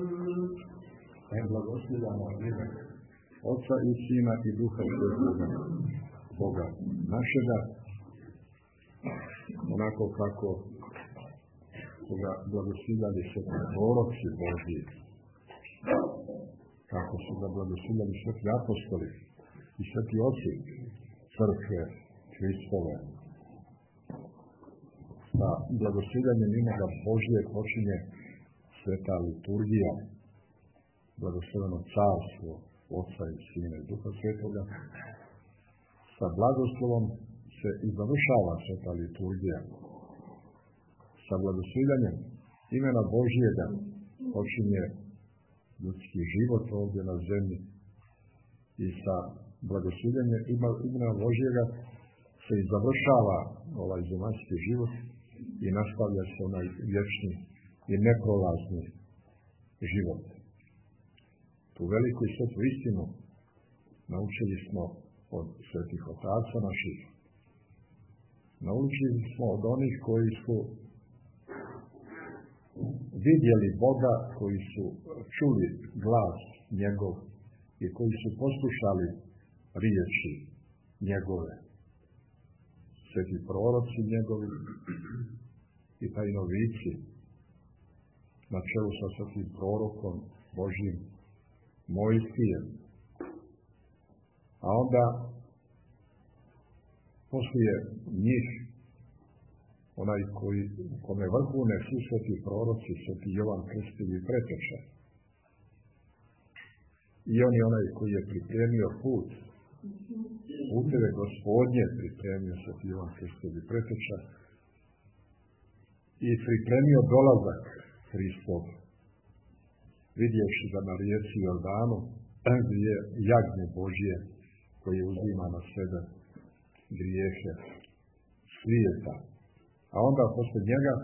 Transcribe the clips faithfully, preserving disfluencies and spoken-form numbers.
E blagoslovljamo ime Oca i Sina i Duha Svetoga, Boga našega, onako kako su ga blagoslovljali sveti proroci Božji, kako su ga blagoslovljali sveti apostoli i sveti oci crkve Hristove. Sa blagoslovljanjem imena Božje počinje sveta liturgija, blagosloveno carstvo Oca i Sina i Duha Svetoga. Sa blagoslovom se i završava sveta liturgija. Sa blagoslovljanjem imena Božjega počinje ljudski život ovdje na zemlji i sa blagoslovljanjem imena Božjega se i završava ovaj zemaljski život i nastavlja se onaj vječni i neprolazni život. Tu veliku i svetu istinu naučili smo od svetih otaca naših. Naučili smo od onih koji su vidjeli Boga, koji su čuli glas njegov i koji su poslušali riječi njegove. Sveti proroci njegovi i tajnovici na čelu sa svetim prorokom Božjim Mojsijem. A onda poslije njih onaj koji, kome vrhune svi sveti proroci, sveti Jovan Krstitelj i Preteča. I on je onaj koji je pripremio put, puteve Gospodnje pripremio sveti Jovan Krstitelj i Preteča i pripremio dolazak Hristov, vidjevši ga na rijeci Jordanu, gdje je jagnje Božje koje uzima na sebe grijehe svijeta. A onda posle njega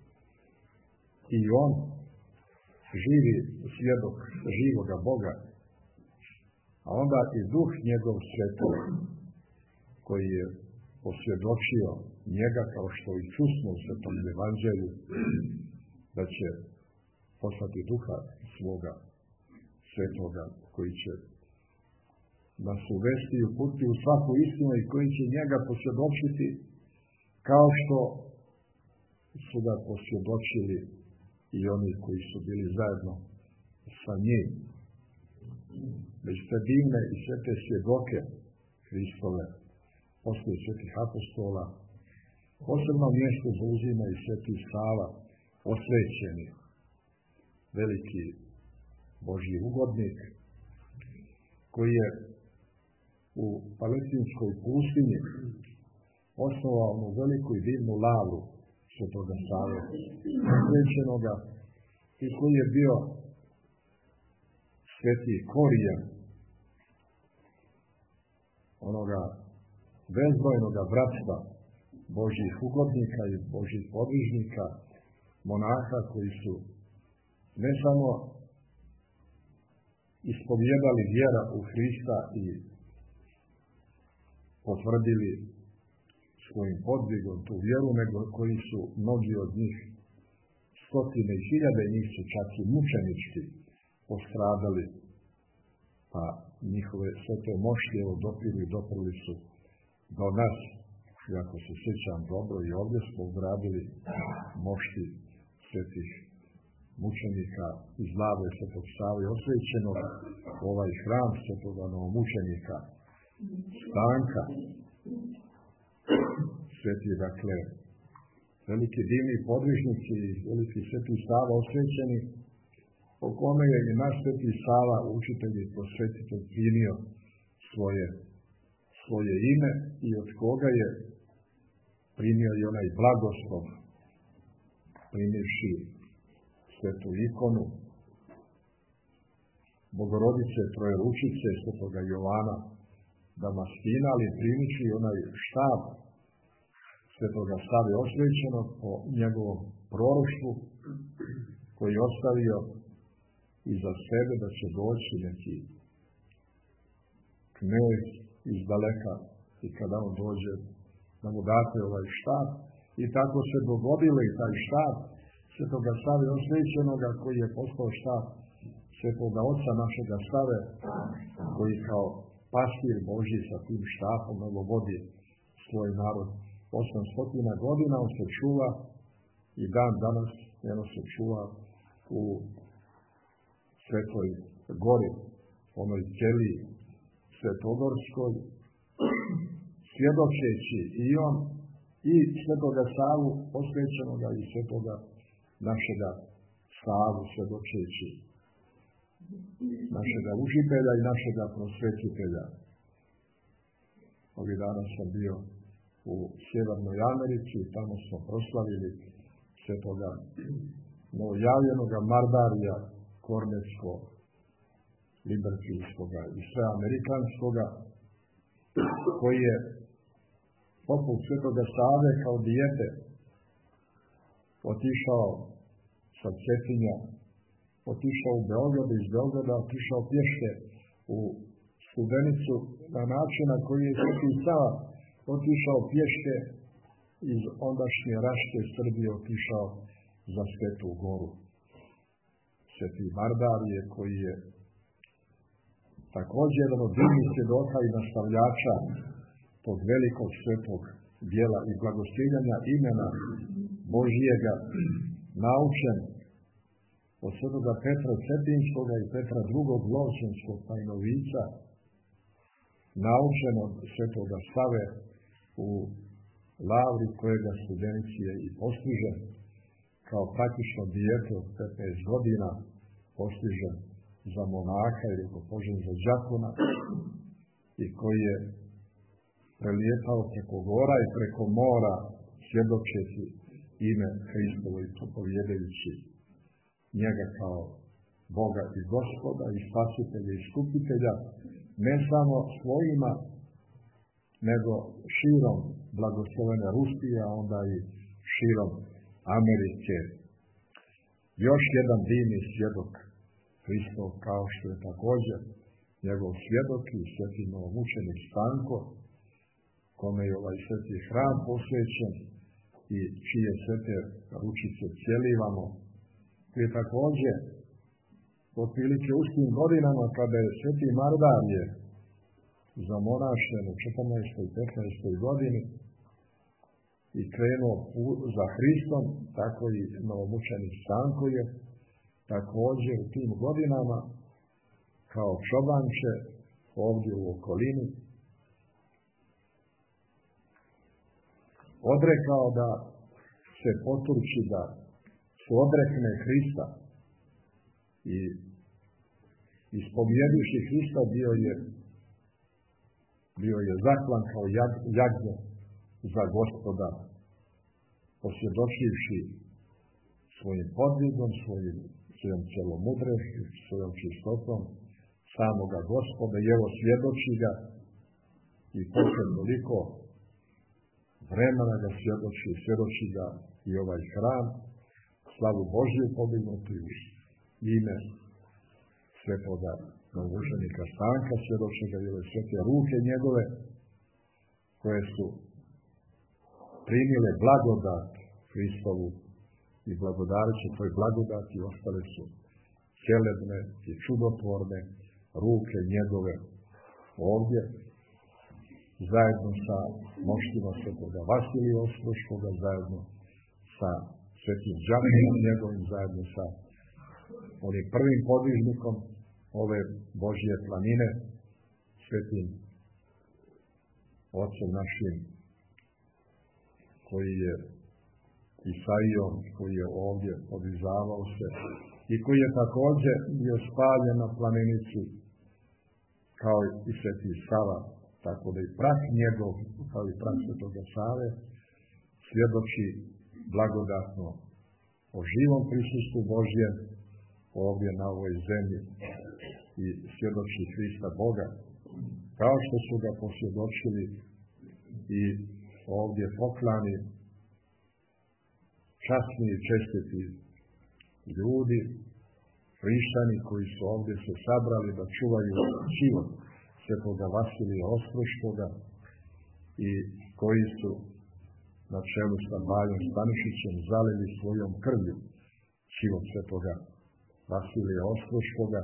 i on živi svjedok živoga Boga, a onda i Duh njegov Svetog koji je posvjedočio njega, kao što i čusmo u Svetom Evanđelju, da će poslati Duha svoga Svetoga koji će nas uvesti i uputiti u svaku istinu i koji će njega posvjedočiti kao što su ga posvjedočili i oni koji su bili zajedno sa njim. Već te divne i svete svjedoke Hristove, poslije svetih apostola, posebno mjesto zauzima i sveti Sava, osvećeni, veliki Božji ugodnik, koji je u Palestinskoj pustinji osnovao onu veliku i divnu lavu svetoga Save, osvećenoga, i koji je bio sveti korijen onoga bezbrojnoga bratstva Božjih ugodnika i Božjih podvižnika, monaha koji su ne samo ispovjedali vjera u Hrista i potvrdili svojim podvigom tu vjeru, nego koji su mnogi od njih, stotine i hiljade njih su čak i mučenički postradali, pa njihove svete mošti evo dopili i doprli su do nas. I ako se sjećam dobro, i ovdje smo ugradili mošti svetih mučenika iz glave svetog Save osvećenog u ovaj hram svetoga novomučenika Stanka. Sveti, dakle, veliki divni podvižnici i veliki sveti Sava osvećeni, po kome je i naš sveti Sava, učitelj i prosvetitelj, primio svoje, svoje ime i od koga je primio i onaj blagoslov, primivši svetu ikonu Bogorodice Trojeručice svetoga Jovana Damaskina, ali primivši onaj štab svetoga Save osvećenog po njegovom proroštvu, koji je ostavio iza sebe da će doći neki knez iz daleka i kada on dođe da mu date ovaj štab. I tako se dogodilo, i taj štab Svetoga Save Osvećenoga, koji je postao štab Svetoga Oca našega Save, koji kao pastir Božji sa tim štapom evo vodi svoj narod osamsto godina. On se čuva i dan danas, eno se čuva u Svetoj gori, onoj ćeliji Svetogorskoj, svjedočeći i on i Svetoga Savu Osvećenoga i Svetoga našega Savu svjedočeći, našega učitelja i našega prosvetitelja. Ovih dana sam bio u Sjevernoj Americi i tamo smo proslavili Svetoga novojavljenoga Mardarija Kornetsko, libertilskoga i sve amerikanskoga, koji je poput Svetoga Save kao dijete otišao sa Cetinja, otišao u Beograd, iz Beograda otišao pješke u Studenicu na način na koji je Sveti Sava otišao pješke iz ondašnje Raške Srbije, otišao za Svetu Goru. Sveti Mardarije, koji je također jedan od divnih svjedoka i nastavljača tog velikog svetog djela i blagoslivljanja imena Božijega, naučen od svetoga Petra Cetinskoga i Petra drugog Lovćenskog tajnovica, naučen od svetoga Save u Lavri, kojega Studenici je i postiže kao praktično dijete od petnaest godina, postiže za monaha ili ako požen za đakona, i koji je prelijetao preko gora i preko mora svjedočeći ime Hristovo i propovjedajući njega kao Boga i Gospoda i Spasitelja i Iskupitelja, ne samo svojima, nego širom blagoslovene Rusije, a onda i širom Amerike. Još jedan divni svjedok Hristov, kao što je također njegov svjedok i sveti novomučenik Stanko, kome je ovaj sveti hram posvećen i čije svete ručice cjelivamo, koji je također otprilike u tim godinama kada je sveti Mardarije zamonašten u četrnaestoj i petnaestoj godini i krenuo za Hristom, tako i novomučenik Stanko je također u tim godinama kao čobanče ovdje u okolini odrekao da se poturči, da se odrekne Hrista i ispovjedivši Hrista bio je bio je zaklan kao jagnje za Gospoda, posvjedočivši svojim podvigom, svojim, svojom celomudrešću, svojom čistotom samoga Gospoda, i evo svjedoči ga i posle toliko vremena ga svjedoči, svjedoči ga i ovaj hram, slavu Božju podignuti u ime svetoga novomučenika Stanka, svjedoči ga i ove svete ruke njegove, koje su primile blagodat Hristovu i blagodareći tvoj blagodat i ostale su celebne i čudotvorne ruke njegove ovdje, zajedno sa moštima svetoga Vasilija Ostroškoga, zajedno sa svetim đakonom njegovim, zajedno sa onim prvim podvižnikom ove Božje planine, svetim ocem našim, koji je Isaijom, koji je ovdje podizavao se i koji je također bio spaljen na planinici kao i sveti Sava, tako da i prah njegov, kao i prah svetoga Save, svjedoči blagodatno o živom prisustvu Božjem ovdje na ovoj zemlji i svjedoči Hrista Boga, kao što su ga posvjedočili i ovdje poklani časni i čestiti ljudi, hrišćani koji su ovdje se sabrali da čuvaju život svetoga Vasilija Ostroškoga i koji su na čelu sa Bajom Stanišićem zalili svojom krvlju život svetoga Vasilija Ostroškoga,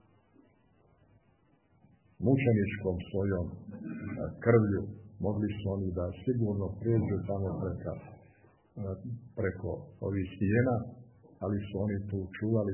mučeničkom svojom krvlju mogli su oni da sigurno prijeđu tamo preka, preko ovih stijena, ali su oni tu čuvali,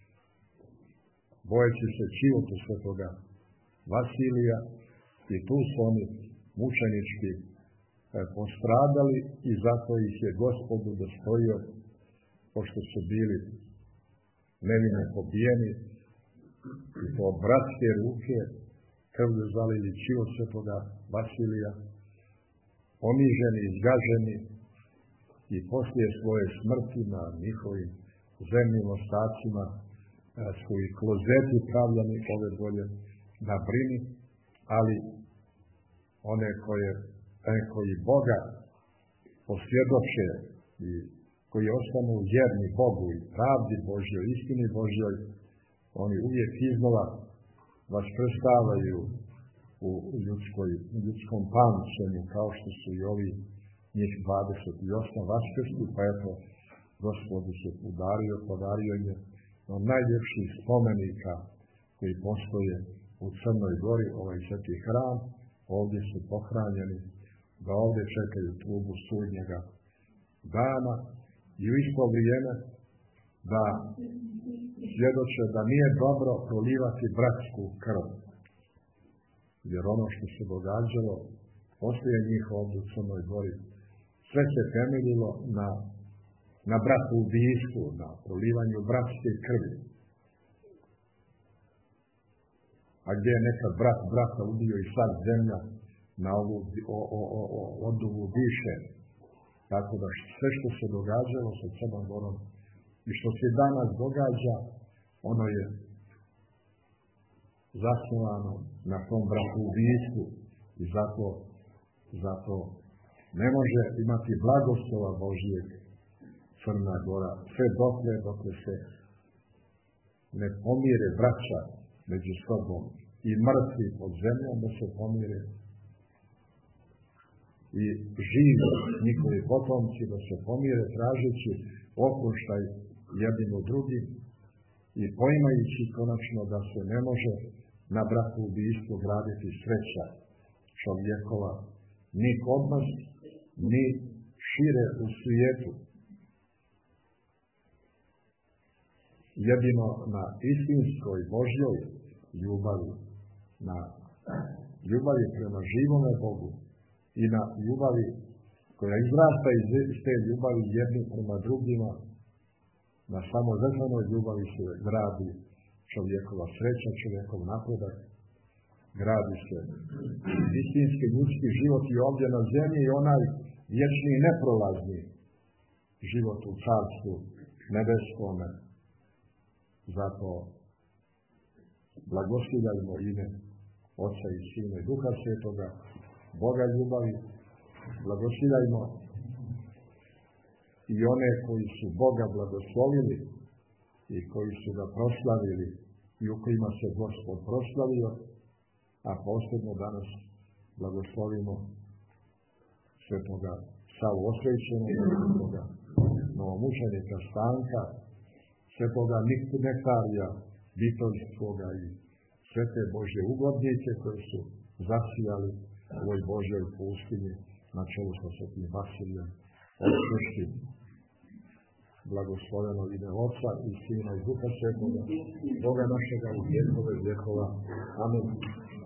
bojeći se životu svetoga Vasilija, i tu su oni mučenički postradali i zato ih je Gospodu dostojio, pošto su bili nevino pobijeni i to bratske ruke, krvlju zalili život svetoga Vasilija, poniženi, izgaženi, i poslije svoje smrti na njihovim zemljim ostacima su i klozeti pravljani ove dolje na Brini, ali one koje, koji Boga posvjedoče i koji ostanu vjerni Bogu i pravdi Božjoj, istini Božjoj, oni uvijek iznova vas predstavljaju u ljudskoj, ljudskom pamćenju, kao što su i ovi njih dvadeset osam vaskrsli, pa eto, Gospodu se udario, podario je od najljepših spomenika koji postoje u Crnoj Gori, ovaj sveti hram, ovdje su pohranjeni, da ovdje čekaju trubu sudnjega dana i u isto vrijeme da svjedoče da nije dobro prolivati bratsku krv. Jer ono što se događalo poslije njih ovdje u Crnoj Gori, sve se temeljilo na, na bratu ubijstvu, na prolivanju bratske krvi. A gdje je nekad brat brata ubio i sad zemlja na ovu o, o, o, o, oduvu više. Tako da sve što se događalo sa Crnom Gorom i što se danas događa, ono je zasnovano na tom bratu ubijstvu i zato, zato ne može imati blagoslova Božijeg Crna Gora sve dokle, dokle se ne pomire braća među sobom i mrtvi pod zemljom da se pomire i živi njihovi potomci da se pomire tražeći oproštaj jednim u drugim i poimajući konačno da se ne može na bratu ubijstvu graditi sreća čovjekova ni kod nas, ni šire u svijetu. Jedino na istinskoj Božjoj ljubavi, na ljubavi prema živome Bogu i na ljubavi koja izrasta iz te ljubavi jedni prema drugima, na samozrtvenoj ljubavi se gradi čovjekova sreća, čovjekov napredak, gradi se istinski ljudski život i ovdje na zemlji i onaj vječni i neprolazni život u carstvu nebeskome. Zato blagosiljajmo ime Oca i Sina i Duha Svetoga, Boga ljubavi, blagosiljajmo i one koji su Boga blagoslovili i koji su ga proslavili i u kojima se Gospod proslavio, a posebno danas blagoslovimo svetoga Savu Osvećenog, svetoga novomučenika Stanka, svetoga Nektarija Vitoljskoga i sve te Božje ugodnike koji su zasijali u ovoj Božjoj pustinji na čelu sa svetim Vasilijem Ostroškim. Blagosloveno ime Oca i Sina i Duha Svetoga, Boga našega u vjekove vjekova. Amen.